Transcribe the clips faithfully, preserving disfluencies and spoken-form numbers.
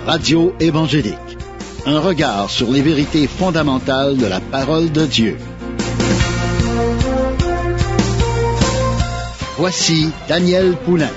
Radio évangélique. Un regard sur les vérités fondamentales de la parole de Dieu. Voici Daniel Poulain.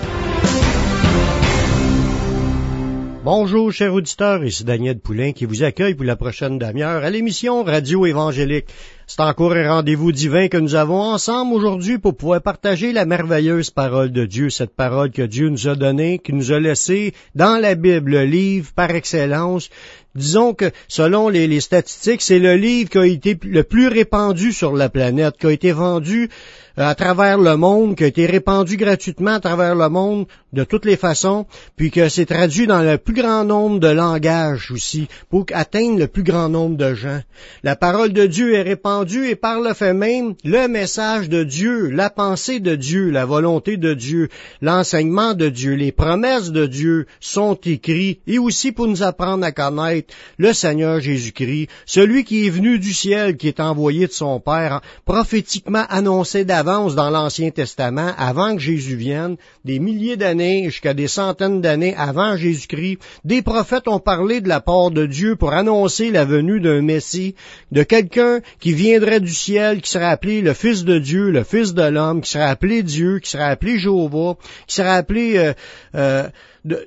Bonjour, chers auditeurs, ici Daniel Poulain qui vous accueille pour la prochaine demi-heure à l'émission Radio évangélique. C'est encore un rendez-vous divin que nous avons ensemble aujourd'hui pour pouvoir partager la merveilleuse parole de Dieu, cette parole que Dieu nous a donnée, qui nous a laissée dans la Bible, le livre par excellence. Disons que, selon les, les statistiques, c'est le livre qui a été le plus répandu sur la planète, qui a été vendu à travers le monde, qui a été répandu gratuitement à travers le monde de toutes les façons, puis que c'est traduit dans le plus grand nombre de langages aussi, pour atteindre le plus grand nombre de gens. La parole de Dieu est répandue et par le fait même, le message de Dieu, la pensée de Dieu, la volonté de Dieu, l'enseignement de Dieu, les promesses de Dieu sont écrits et aussi pour nous apprendre à connaître le Seigneur Jésus-Christ, celui qui est venu du ciel, qui est envoyé de son Père, prophétiquement annoncé d'avance dans l'Ancien Testament, avant que Jésus vienne, des milliers d'années jusqu'à des centaines d'années avant Jésus-Christ. Des prophètes ont parlé de la part de Dieu pour annoncer la venue d'un Messie, de quelqu'un qui viendrait du ciel, qui serait appelé le Fils de Dieu, le Fils de l'homme, qui serait appelé Dieu, qui serait appelé Jéhovah, qui serait appelé euh, euh, de,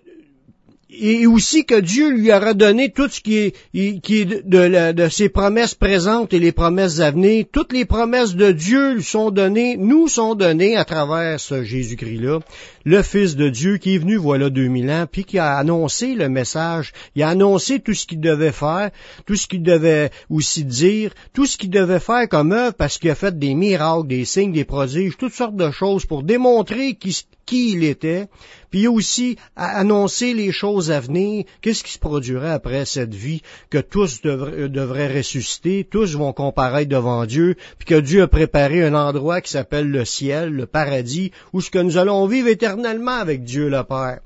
et aussi que Dieu lui aura donné tout ce qui est, qui est de, de, de ses promesses présentes et les promesses à venir. Toutes les promesses de Dieu lui sont données, nous sont données à travers ce Jésus-Christ-là, le Fils de Dieu qui est venu voilà deux mille ans, puis qui a annoncé le message, il a annoncé tout ce qu'il devait faire, tout ce qu'il devait aussi dire, tout ce qu'il devait faire comme œuvre, parce qu'il a fait des miracles, des signes, des prodiges, toutes sortes de choses pour démontrer qui qui il était, puis il a aussi annoncé les choses à venir, qu'est-ce qui se produirait après cette vie, que tous devraient, devraient ressusciter, tous vont comparaître devant Dieu, puis que Dieu a préparé un endroit qui s'appelle le ciel, le paradis, où ce que nous allons vivre éternellement avec Dieu le Père.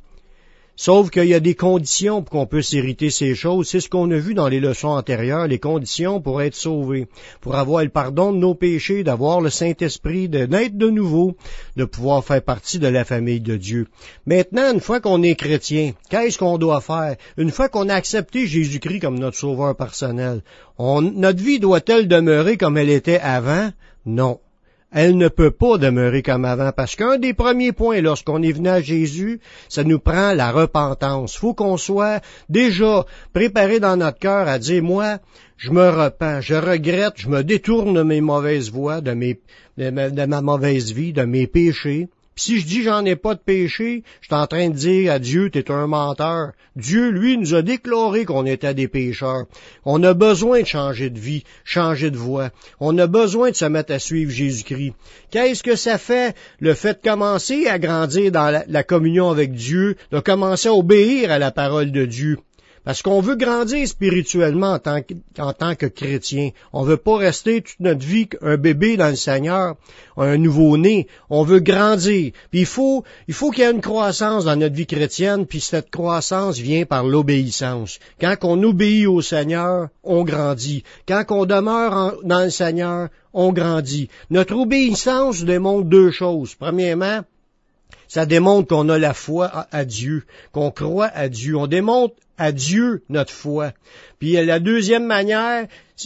Sauf qu'il y a des conditions pour qu'on puisse hériter ces choses. C'est ce qu'on a vu dans les leçons antérieures, les conditions pour être sauvés, pour avoir le pardon de nos péchés, d'avoir le Saint-Esprit, de naître de nouveau, de pouvoir faire partie de la famille de Dieu. Maintenant, une fois qu'on est chrétien, qu'est-ce qu'on doit faire? Une fois qu'on a accepté Jésus-Christ comme notre sauveur personnel, on, notre vie doit-elle demeurer comme elle était avant? Non. Elle ne peut pas demeurer comme avant, parce qu'un des premiers points lorsqu'on est venu à Jésus, ça nous prend la repentance. Il faut qu'on soit déjà préparé dans notre cœur à dire, moi, je me repens, je regrette, je me détourne de mes mauvaises voies, de, mes, de, ma, de ma mauvaise vie, de mes péchés. Puis si je dis j'en ai pas de péché, je suis en train de dire à Dieu, t'es un menteur. Dieu, lui, nous a déclaré qu'on était des pécheurs. On a besoin de changer de vie, changer de voie. On a besoin de se mettre à suivre Jésus-Christ. Qu'est-ce que ça fait, le fait de commencer à grandir dans la, la communion avec Dieu, de commencer à obéir à la parole de Dieu? Parce qu'on veut grandir spirituellement en tant que, en tant que chrétien. On veut pas rester toute notre vie un bébé dans le Seigneur, un nouveau-né. On veut grandir. Puis il faut, il faut qu'il y ait une croissance dans notre vie chrétienne, puis cette croissance vient par l'obéissance. Quand on obéit au Seigneur, on grandit. Quand on demeure en, dans le Seigneur, on grandit. Notre obéissance démontre deux choses. Premièrement, ça démontre qu'on a la foi à, à Dieu, qu'on croit à Dieu. On démontre à Dieu notre foi. Puis la deuxième manière,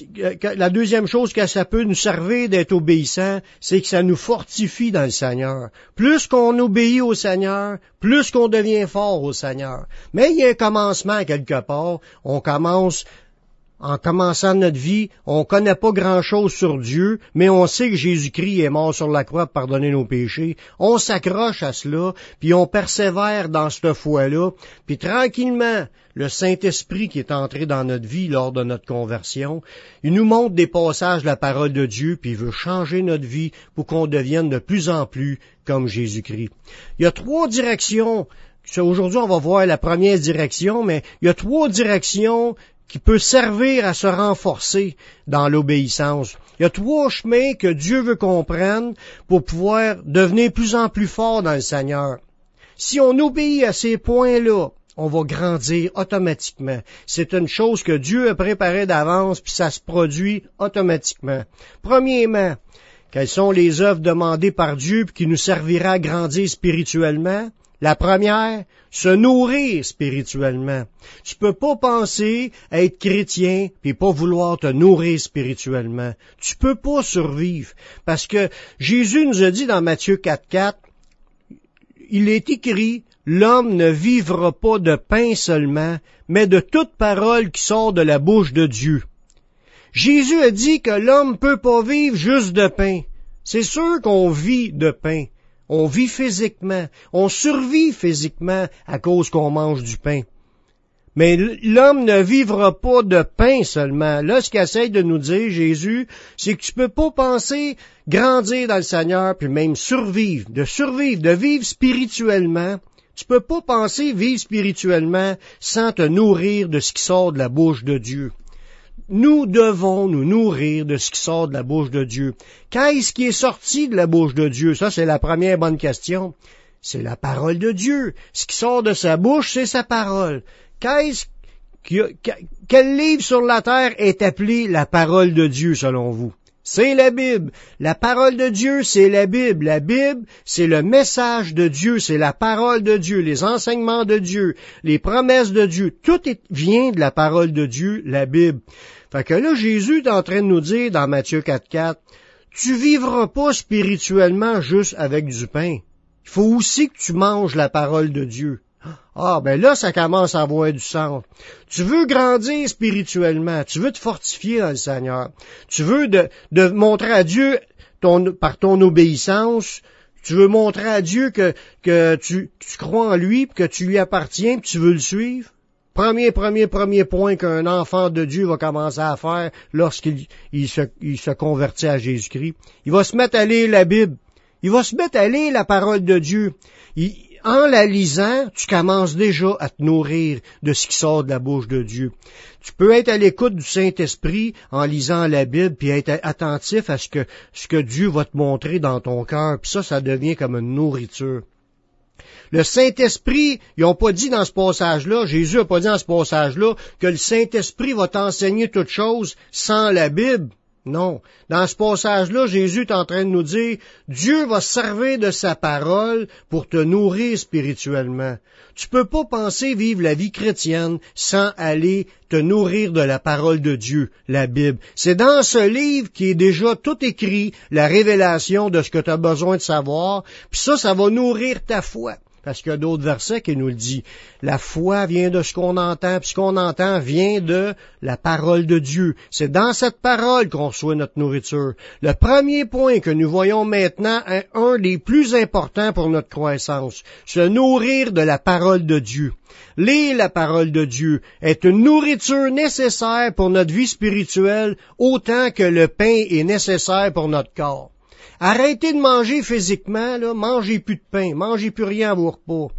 la deuxième chose que ça peut nous servir d'être obéissant, c'est que ça nous fortifie dans le Seigneur. Plus qu'on obéit au Seigneur, plus qu'on devient fort au Seigneur. Mais il y a un commencement quelque part. On commence... En commençant notre vie, on connaît pas grand-chose sur Dieu, mais on sait que Jésus-Christ est mort sur la croix pour pardonner nos péchés. On s'accroche à cela, puis on persévère dans cette foi-là, puis tranquillement, le Saint-Esprit qui est entré dans notre vie lors de notre conversion, il nous montre des passages de la parole de Dieu, puis il veut changer notre vie pour qu'on devienne de plus en plus comme Jésus-Christ. Il y a trois directions. Aujourd'hui, on va voir la première direction, mais il y a trois directions qui peut servir à se renforcer dans l'obéissance. Il y a trois chemins que Dieu veut qu'on prenne pour pouvoir devenir plus en plus fort dans le Seigneur. Si on obéit à ces points-là, on va grandir automatiquement. C'est une chose que Dieu a préparée d'avance, puis ça se produit automatiquement. Premièrement, quelles sont les œuvres demandées par Dieu puis qui nous servira à grandir spirituellement? La première, se nourrir spirituellement. Tu peux pas penser être chrétien puis pas vouloir te nourrir spirituellement. Tu peux pas survivre. Parce que Jésus nous a dit dans Matthieu quatre quatre, il est écrit, l'homme ne vivra pas de pain seulement, mais de toute parole qui sort de la bouche de Dieu. Jésus a dit que l'homme peut pas vivre juste de pain. C'est sûr qu'on vit de pain. On vit physiquement. On survit physiquement à cause qu'on mange du pain. Mais l'homme ne vivra pas de pain seulement. Là, ce qu'essaie de nous dire Jésus, c'est que tu peux pas penser grandir dans le Seigneur puis même survivre, de survivre, de vivre spirituellement. Tu peux pas penser vivre spirituellement sans te nourrir de ce qui sort de la bouche de Dieu. Nous devons nous nourrir de ce qui sort de la bouche de Dieu. Qu'est-ce qui est sorti de la bouche de Dieu? Ça, c'est la première bonne question. C'est la parole de Dieu. Ce qui sort de sa bouche, c'est sa parole. Qu'est-ce qui a, quel livre sur la terre est appelé la parole de Dieu, selon vous? C'est la Bible. La parole de Dieu, c'est la Bible. La Bible, c'est le message de Dieu, c'est la parole de Dieu, les enseignements de Dieu, les promesses de Dieu. Tout est, vient de la parole de Dieu, la Bible. Fait que là, Jésus est en train de nous dire dans Matthieu quatre quatre, tu vivras pas spirituellement juste avec du pain. Il faut aussi que tu manges la parole de Dieu. Ah, ben là, ça commence à avoir du sens. Tu veux grandir spirituellement, tu veux te fortifier dans le Seigneur, tu veux de, de montrer à Dieu, ton, par ton obéissance, tu veux montrer à Dieu que, que tu, tu crois en lui, que tu lui appartiens, que tu veux le suivre. Premier, premier, premier point qu'un enfant de Dieu va commencer à faire lorsqu'il il se, il se convertit à Jésus-Christ. Il va se mettre à lire la Bible. Il va se mettre à lire la parole de Dieu. Il, en la lisant, tu commences déjà à te nourrir de ce qui sort de la bouche de Dieu. Tu peux être à l'écoute du Saint-Esprit en lisant la Bible, puis être attentif à ce que, ce que Dieu va te montrer dans ton cœur. Puis ça, ça devient comme une nourriture. Le Saint-Esprit, ils n'ont pas dit dans ce passage-là, Jésus n'a pas dit dans ce passage-là, que le Saint-Esprit va t'enseigner toutes choses sans la Bible. Non. Dans ce passage-là, Jésus est en train de nous dire, Dieu va servir de sa parole pour te nourrir spirituellement. Tu peux pas penser vivre la vie chrétienne sans aller te nourrir de la parole de Dieu, la Bible. C'est dans ce livre qui est déjà tout écrit, la révélation de ce que tu as besoin de savoir, puis ça, ça va nourrir ta foi. Parce qu'il y a d'autres versets qui nous le disent. La foi vient de ce qu'on entend, puis ce qu'on entend vient de la parole de Dieu. C'est dans cette parole qu'on reçoit notre nourriture. Le premier point que nous voyons maintenant est un des plus importants pour notre croissance. Se nourrir de la parole de Dieu. Lire la parole de Dieu est une nourriture nécessaire pour notre vie spirituelle autant que le pain est nécessaire pour notre corps. Arrêtez de manger physiquement, là, mangez plus de pain, mangez plus rien à vos repas.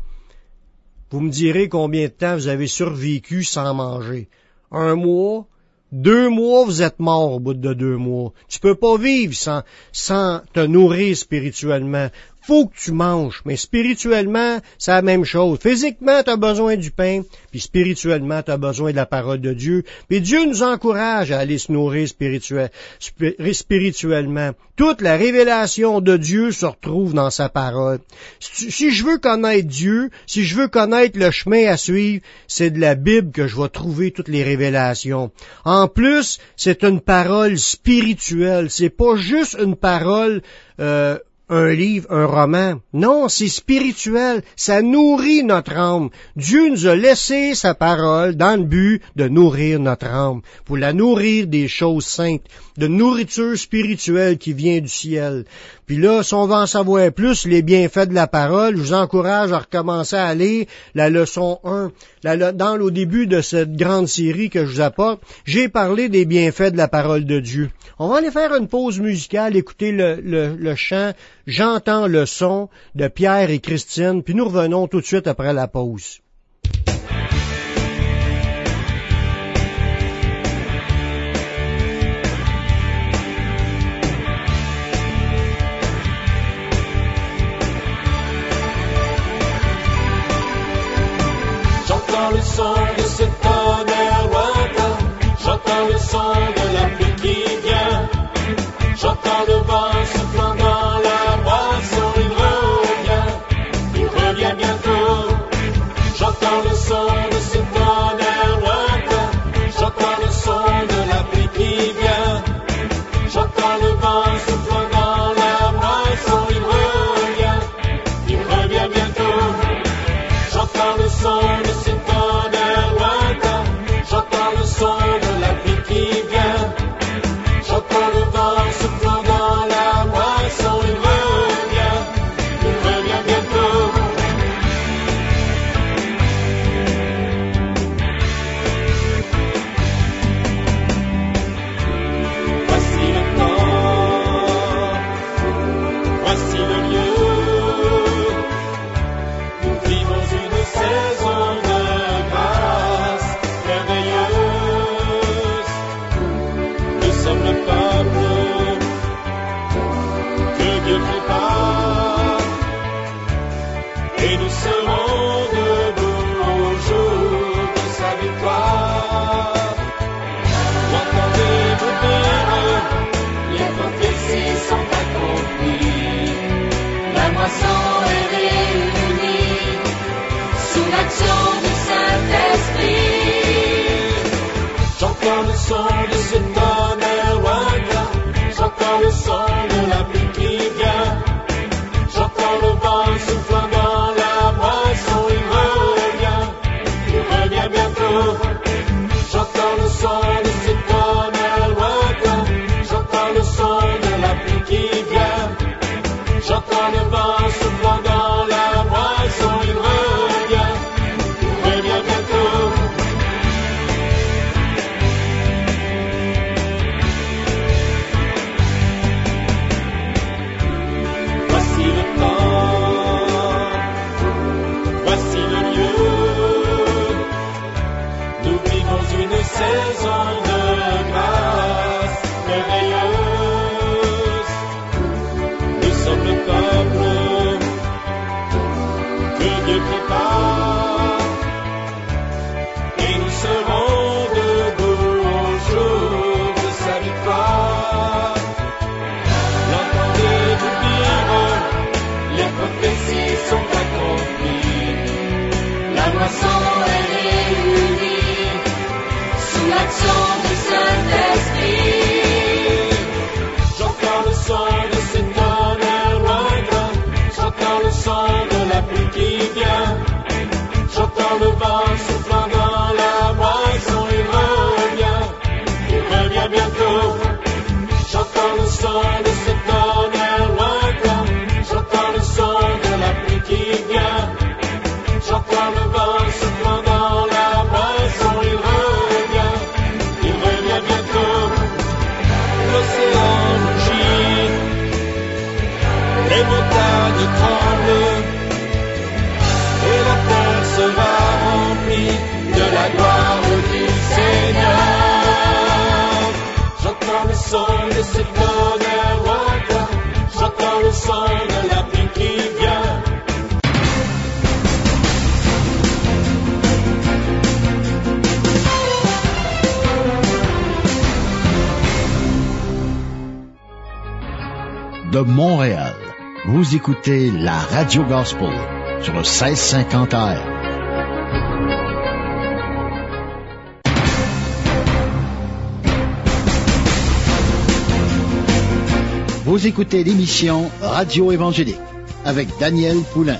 Vous me direz combien de temps vous avez survécu sans manger. Un mois, deux mois, vous êtes mort au bout de deux mois. Tu peux pas vivre sans, sans te nourrir spirituellement. Faut que tu manges, mais spirituellement, c'est la même chose. Physiquement, tu as besoin du pain, puis spirituellement, tu as besoin de la parole de Dieu. Puis Dieu nous encourage à aller se nourrir spirituel, spirituellement. Toute la révélation de Dieu se retrouve dans sa parole. Si, si je veux connaître Dieu, si je veux connaître le chemin à suivre, c'est de la Bible que je vais trouver toutes les révélations. En plus, c'est une parole spirituelle. C'est pas juste une parole... Euh, un livre, un roman. Non, c'est spirituel. Ça nourrit notre âme. Dieu nous a laissé sa parole dans le but de nourrir notre âme, pour la nourrir des choses saintes, de nourriture spirituelle qui vient du ciel. Puis là, si on veut en savoir plus, les bienfaits de la parole, je vous encourage à recommencer à lire la leçon un. La, dans le début de cette grande série que je vous apporte, j'ai parlé des bienfaits de la parole de Dieu. On va aller faire une pause musicale, écouter le, le, le chant « J'entends le son » de Pierre et Christine, puis nous revenons tout de suite après la pause. J'entends le son de ce tonnerre lointain, j'entends le son de la pluie qui vient, j'entends le vent soufflant dans la moisson, il revient, il revient bientôt. et nous serons debout au jour de sa victoire. Entendez-vous dire, les prophéties sont accomplies, la moisson est réunie, sous l'action du Saint-Esprit. J'entends le son de ce tonnerre lointain, j'entends le son de la pluie qui vient, j'entends le vent soufflant dans la moisson, il revient, il revient bientôt. J'entends le son de ce tonnerre lointain, j'entends le son de la pluie qui vient, j'entends le vent soufflant dans la moisson, il revient, il revient bientôt. Voici le temps, voici le lieu, nous vivons une saison de grâce merveilleuse. Nous sommes le peuple que Dieu prépare, et nous serons debout au jour de sa victoire. L'entendez-vous dire, les prophéties sont accomplies, la moisson est réunie, sous l'action du Saint-Esprit. J'entends le son de ce tonnerre lointain, j'entends le son de la pluie qui vient, j'entends le vent soufflant dans la moisson, il revient, il revient bientôt. J'entends le son de ce tonnerre lointain, j'entends le son de la pluie qui vient, j'entends le vent soufflant dans la moisson, il revient, il revient bientôt. L'océan rougit, les montagnes tremblent, et la terre sera remplie de la gloire du Seigneur. J'entends le son de ce tonnerre lointain, j'entends le son de la pluie qui vient. De Montréal, vous écoutez la Radio Gospel sur le seize cinquante A M. Vous écoutez l'émission Radio Évangélique avec Daniel Poulain.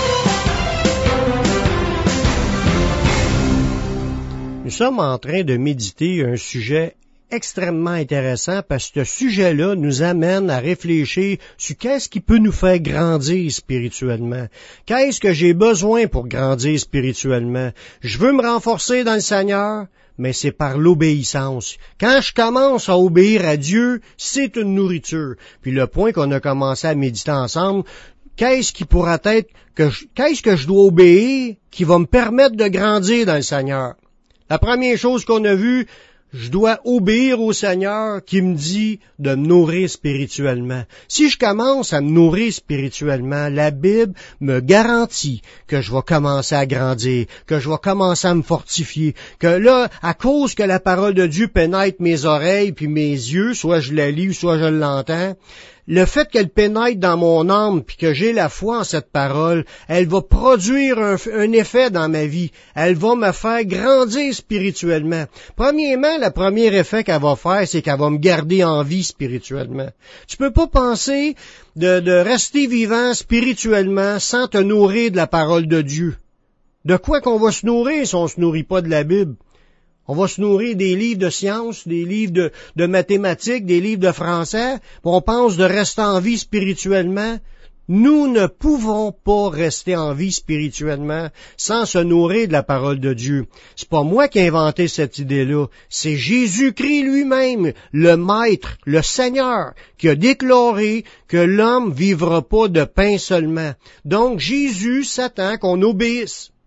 Nous sommes en train de méditer un sujet extrêmement intéressant parce que ce sujet-là nous amène à réfléchir sur qu'est-ce qui peut nous faire grandir spirituellement. Qu'est-ce que j'ai besoin pour grandir spirituellement? Je veux me renforcer dans le Seigneur, mais c'est par l'obéissance. Quand je commence à obéir à Dieu, c'est une nourriture. Puis le point qu'on a commencé à méditer ensemble, qu'est-ce qui pourra être, que je, qu'est-ce que je dois obéir qui va me permettre de grandir dans le Seigneur? La première chose qu'on a vue, je dois obéir au Seigneur qui me dit de me nourrir spirituellement. Si je commence à me nourrir spirituellement, la Bible me garantit que je vais commencer à grandir, que je vais commencer à me fortifier, que là, à cause que la parole de Dieu pénètre mes oreilles puis mes yeux, soit je la lis ou soit je l'entends, le fait qu'elle pénètre dans mon âme puis que j'ai la foi en cette parole, elle va produire un, un effet dans ma vie. Elle va me faire grandir spirituellement. Premièrement, le premier effet qu'elle va faire, c'est qu'elle va me garder en vie spirituellement. Tu peux pas penser de, de rester vivant spirituellement sans te nourrir de la parole de Dieu. De quoi qu'on va se nourrir si on se nourrit pas de la Bible? On va se nourrir des livres de sciences, des livres de, de mathématiques, des livres de français, puis on pense de rester en vie spirituellement. Nous ne pouvons pas rester en vie spirituellement sans se nourrir de la parole de Dieu. C'est pas moi qui ai inventé cette idée-là. C'est Jésus-Christ lui-même, le Maître, le Seigneur, qui a déclaré que l'homme vivra pas de pain seulement. Donc Jésus s'attend qu'on obéisse.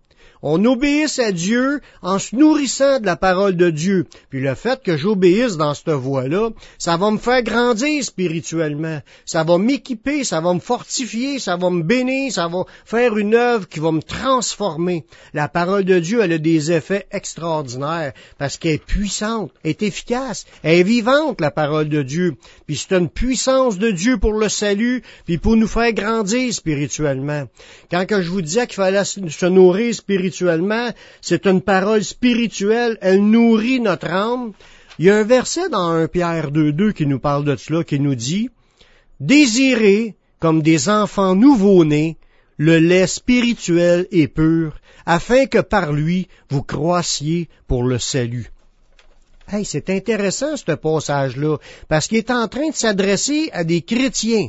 On obéisse à Dieu en se nourrissant de la parole de Dieu. Puis le fait que j'obéisse dans cette voie-là, ça va me faire grandir spirituellement. Ça va m'équiper, ça va me fortifier, ça va me bénir, ça va faire une œuvre qui va me transformer. La parole de Dieu, elle a des effets extraordinaires parce qu'elle est puissante, elle est efficace, elle est vivante, la parole de Dieu. Puis c'est une puissance de Dieu pour le salut, puis pour nous faire grandir spirituellement. Quand que je vous disais qu'il fallait se nourrir spirituellement, c'est une parole spirituelle, elle nourrit notre âme. Il y a un verset dans un Pierre deux deux qui nous parle de cela, qui nous dit « Désirez, comme des enfants nouveau-nés, le lait spirituel et pur, afin que par lui vous croissiez pour le salut. » Hey, c'est intéressant ce passage-là, parce qu'il est en train de s'adresser à des chrétiens,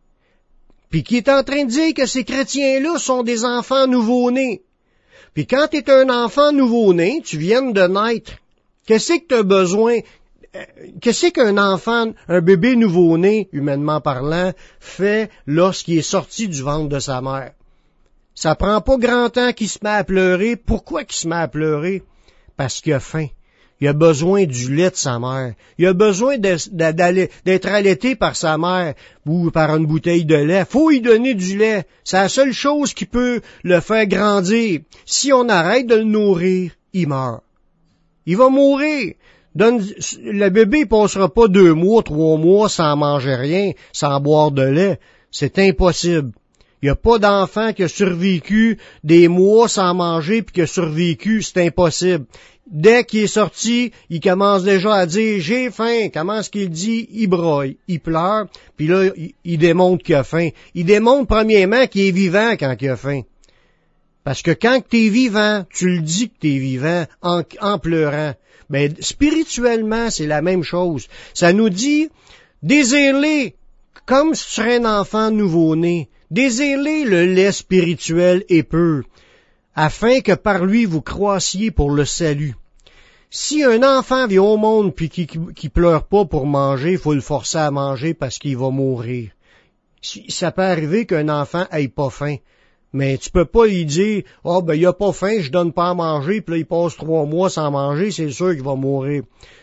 puis qu'il est en train de dire que ces chrétiens-là sont des enfants nouveau-nés. Puis quand tu es un enfant nouveau-né, tu viens de naître, qu'est-ce que tu as besoin? Qu'est-ce qu'un enfant, un bébé nouveau-né, humainement parlant, fait lorsqu'il est sorti du ventre de sa mère? Ça prend pas grand temps qu'il se met à pleurer. Pourquoi qu'il se met à pleurer? Parce qu'il a faim. Il a besoin du lait de sa mère. Il a besoin d'être allaité par sa mère ou par une bouteille de lait. Faut lui donner du lait. C'est la seule chose qui peut le faire grandir. Si on arrête de le nourrir, il meurt. Il va mourir. Donne, le bébé ne passera pas deux mois, trois mois sans manger rien, sans boire de lait. C'est impossible. Il n'y a pas d'enfant qui a survécu des mois sans manger puis qui a survécu, c'est impossible. Dès qu'il est sorti, il commence déjà à dire « j'ai faim ». Comment est-ce qu'il dit? Il broye, il pleure, puis là, il, il démontre qu'il a faim. Il démontre premièrement qu'il est vivant quand il a faim. Parce que quand tu es vivant, tu le dis que tu es vivant en, en pleurant. Mais spirituellement, c'est la même chose. Ça nous dit « désire-les comme si tu serais un enfant nouveau-né. Désire-les le lait spirituel et pur, afin que par lui vous croissiez pour le salut. » Si un enfant vient au monde puis qui, qui, qui pleure pas pour manger, il faut le forcer à manger parce qu'il va mourir. Si, ça peut arriver qu'un enfant ait pas faim, mais tu peux pas lui dire « Ah, oh, ben il a pas faim, je donne pas à manger, puis là il passe trois mois sans manger, c'est sûr qu'il va mourir. »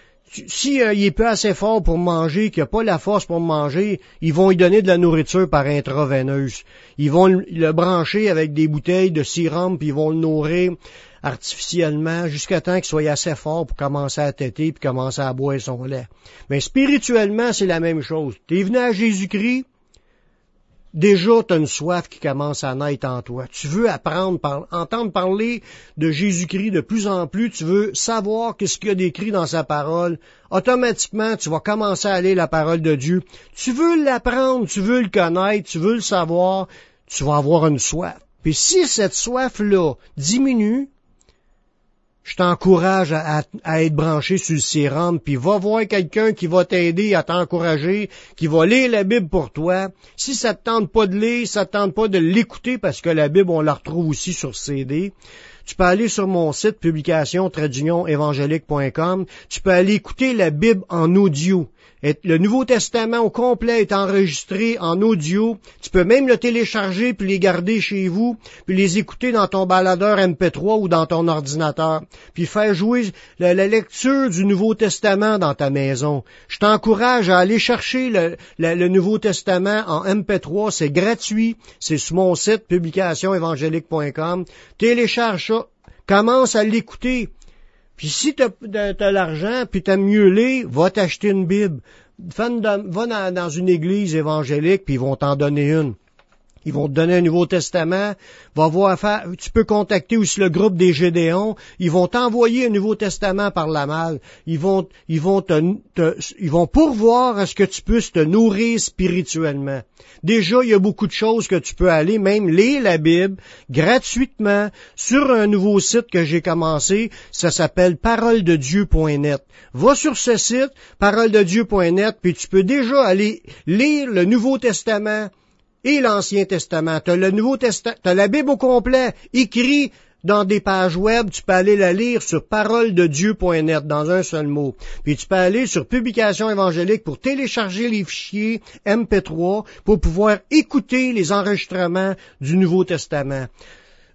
Si euh, il est pas assez fort pour manger, qu'il n'a pas la force pour manger, ils vont lui donner de la nourriture par intraveineuse. Ils vont le, le brancher avec des bouteilles de sérum, puis ils vont le nourrir artificiellement jusqu'à temps qu'il soit assez fort pour commencer à téter puis commencer à boire son lait. Mais spirituellement, c'est la même chose. Tu es venu à Jésus-Christ, déjà tu as une soif qui commence à naître en toi. Tu veux apprendre, par, entendre parler de Jésus-Christ de plus en plus, tu veux savoir qu'est-ce qu'il y a d'écrit dans sa parole. Automatiquement, tu vas commencer à lire la parole de Dieu. Tu veux l'apprendre, tu veux le connaître, tu veux le savoir, tu vas avoir une soif. Puis si cette soif-là diminue, je t'encourage à, à, à être branché sur le sérum, puis va voir quelqu'un qui va t'aider à t'encourager, qui va lire la Bible pour toi. Si ça te tente pas de lire, ça te tente pas de l'écouter, parce que la Bible, on la retrouve aussi sur C D. Tu peux aller sur mon site publication trait d'union évangélique point com. Tu peux aller écouter la Bible en audio. Le Nouveau Testament au complet est enregistré en audio. Tu peux même le télécharger puis les garder chez vous, puis les écouter dans ton baladeur M P trois ou dans ton ordinateur, puis faire jouer la, la lecture du Nouveau Testament dans ta maison. Je t'encourage à aller chercher le, le, le Nouveau Testament en M P trois, c'est gratuit, c'est sur mon site publication évangélique point com. Télécharge ça, commence à l'écouter. Puis si t'as, t'as l'argent, puis t'aimes mieux lire, va t'acheter une Bible. Va dans, dans une église évangélique, puis ils vont t'en donner une. Ils vont te donner un Nouveau Testament. Va voir faire, tu peux contacter aussi le groupe des Gédéons. Ils vont t'envoyer un Nouveau Testament par la malle. Ils vont, ils vont te, te, ils vont pourvoir à ce que tu puisses te nourrir spirituellement. Déjà, il y a beaucoup de choses que tu peux aller, même lire la Bible gratuitement sur un nouveau site que j'ai commencé. Ça s'appelle parole de dieu point net. Va sur ce site, parole de dieu point net, puis tu peux déjà aller lire le Nouveau Testament et l'Ancien Testament. Tu as le Nouveau Testament, tu as la Bible au complet, écrit dans des pages web, tu peux aller la lire sur parole de dieu point net, dans un seul mot. Puis tu peux aller sur Publication évangélique pour télécharger les fichiers M P trois pour pouvoir écouter les enregistrements du Nouveau Testament.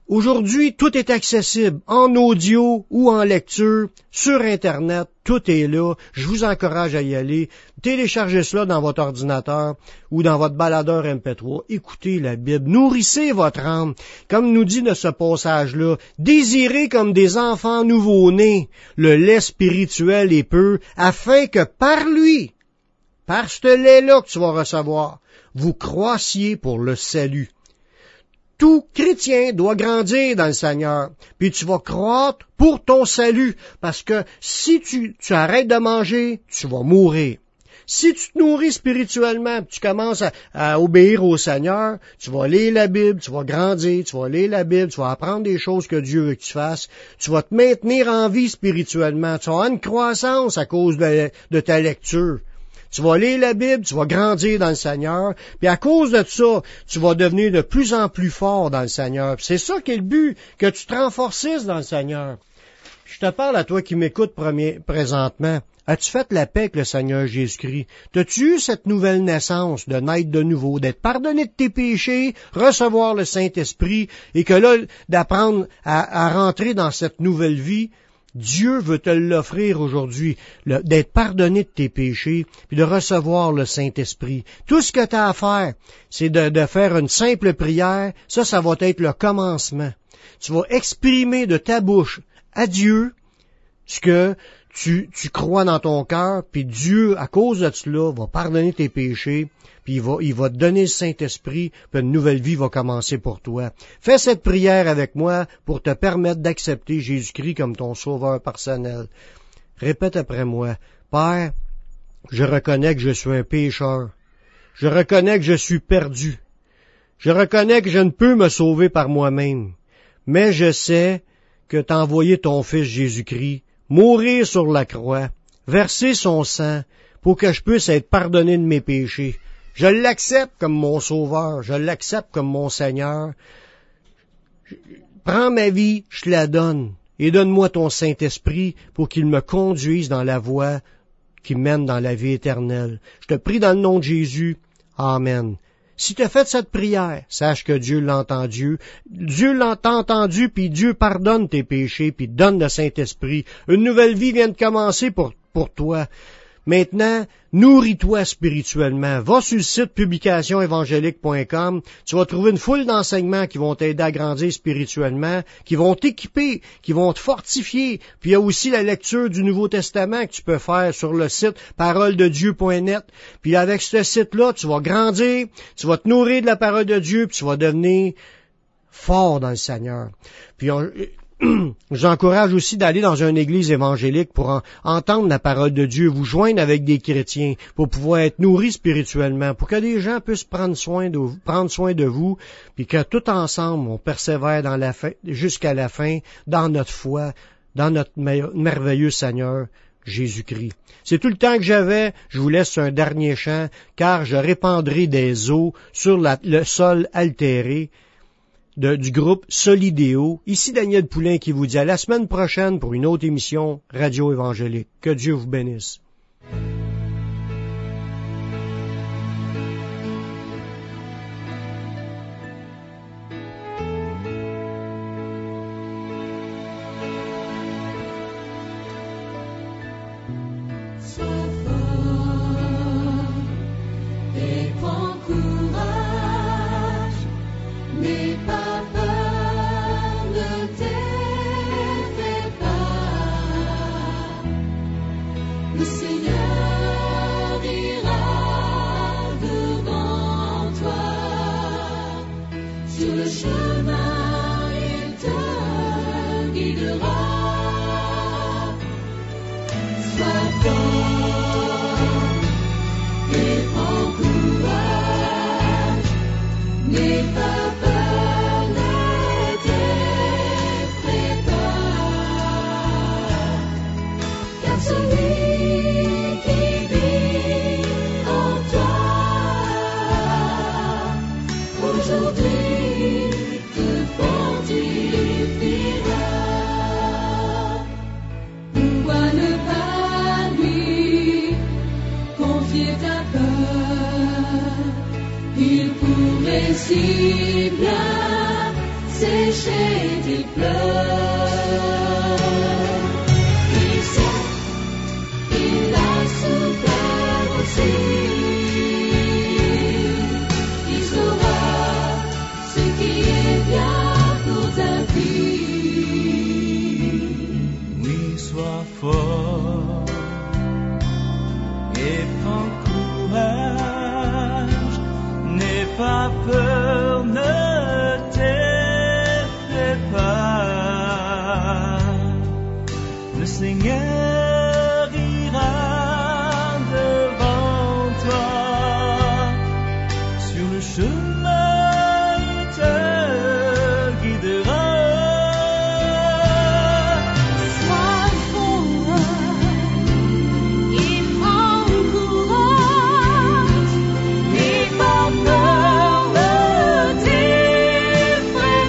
Aujourd'hui, tout est accessible, en audio ou en lecture, sur Internet, tout est là. Je vous encourage à y aller. Téléchargez cela dans votre ordinateur ou dans votre baladeur M P trois. Écoutez la Bible, nourrissez votre âme. Comme nous dit de ce passage-là, désirez comme des enfants nouveau-nés le lait spirituel et peu, afin que par lui, par ce lait-là que tu vas recevoir, vous croissiez pour le salut. Tout chrétien doit grandir dans le Seigneur, puis tu vas croître pour ton salut, parce que si tu, tu arrêtes de manger, tu vas mourir. Si tu te nourris spirituellement, tu commences à, à obéir au Seigneur, tu vas lire la Bible, tu vas grandir, tu vas lire la Bible, tu vas apprendre des choses que Dieu veut que tu fasses, tu vas te maintenir en vie spirituellement, tu vas avoir une croissance à cause de, de ta lecture. Tu vas lire la Bible, tu vas grandir dans le Seigneur, puis à cause de ça, tu vas devenir de plus en plus fort dans le Seigneur. Puis c'est ça qui est le but, que tu te renforcisses dans le Seigneur. Je te parle à toi qui m'écoutes premier, présentement. As-tu fait la paix avec le Seigneur Jésus-Christ? T'as-tu eu cette nouvelle naissance de naître de nouveau, d'être pardonné de tes péchés, recevoir le Saint-Esprit, et que là, d'apprendre à, à rentrer dans cette nouvelle vie? Dieu veut te l'offrir aujourd'hui, le, d'être pardonné de tes péchés, puis de recevoir le Saint-Esprit. Tout ce que tu as à faire, c'est de, de faire une simple prière. Ça, ça va être le commencement. Tu vas exprimer de ta bouche à Dieu ce que tu, tu crois dans ton cœur, puis Dieu, à cause de cela, va pardonner tes péchés, puis il va, il va te donner le Saint-Esprit, puis une nouvelle vie va commencer pour toi. Fais cette prière avec moi pour te permettre d'accepter Jésus-Christ comme ton sauveur personnel. Répète après moi. Père, je reconnais que je suis un pécheur. Je reconnais que je suis perdu. Je reconnais que je ne peux me sauver par moi-même. Mais je sais que t'as envoyé ton Fils Jésus-Christ mourir sur la croix, verser son sang, pour que je puisse être pardonné de mes péchés. Je l'accepte comme mon sauveur, je l'accepte comme mon Seigneur. Prends ma vie, je te la donne, et donne-moi ton Saint-Esprit pour qu'il me conduise dans la voie qui mène dans la vie éternelle. Je te prie dans le nom de Jésus. Amen. Si tu as fait cette prière, sache que Dieu l'a entendu. Dieu l'a entendu, puis Dieu pardonne tes péchés, puis donne le Saint-Esprit. Une nouvelle vie vient de commencer pour, pour toi. Maintenant, nourris-toi spirituellement. Va sur le site publication évangélique point com. Tu vas trouver une foule d'enseignements qui vont t'aider à grandir spirituellement, qui vont t'équiper, qui vont te fortifier. Puis il y a aussi la lecture du Nouveau Testament que tu peux faire sur le site parole de dieu point net. Puis avec ce site-là, tu vas grandir, tu vas te nourrir de la parole de Dieu, puis tu vas devenir fort dans le Seigneur. Puis on... Je vous encourage aussi d'aller dans une église évangélique pour en, entendre la parole de Dieu, vous joindre avec des chrétiens, pour pouvoir être nourris spirituellement, pour que des gens puissent prendre soin de vous, prendre soin de vous, puis que tout ensemble, on persévère dans la fin, jusqu'à la fin, dans notre foi, dans notre me- merveilleux Seigneur, Jésus-Christ. C'est tout le temps que j'avais. Je vous laisse un dernier chant, car je répandrai des eaux sur la, le sol altéré, De, du groupe Solidéo. Ici Daniel Poulain qui vous dit à la semaine prochaine pour une autre émission Radio Évangélique. Que Dieu vous bénisse. Si bien sécher tes pleurs. Il sait, il a souffert aussi. Il saura ce qui est bien pour ta vie. Oui, sois fort et prends courage. N'aie pas peur, ne t'effraie pas. Le Seigneur ira devant toi. Sur le chemin, il te guidera. Sois fort et prends courage. N'aie pas peur, ne t'effraie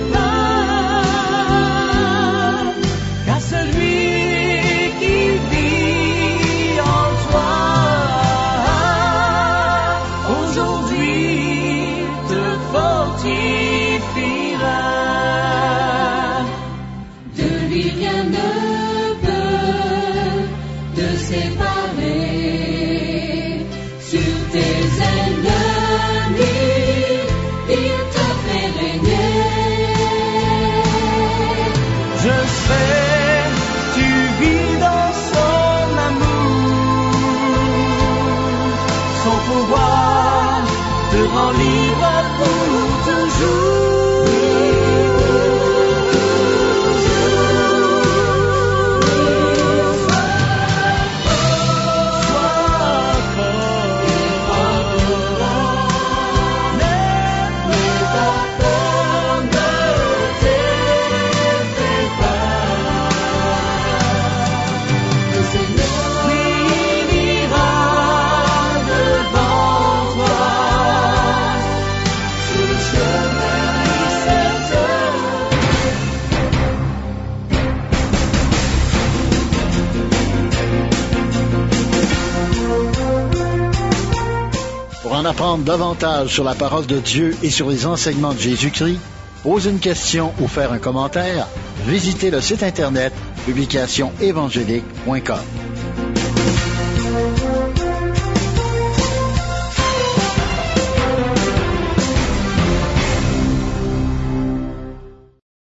pas. Car celui qui vit en toi aujourd'hui te fortifiera. De lui rien ne peut te séparer. Sur tes ennemis, il te fait régner. Je sais, tu vis dans son amour. Son pouvoir te rend libre pour toujours. Sois fort. N'aie pas peur, ne t'effraie pas. Le Seigneur Il ira devant toi. sur le chemin Pour en apprendre davantage sur la parole de Dieu et sur les enseignements de Jésus-Christ, poser une question ou faire un commentaire, visitez le site internet publication évangélique point com.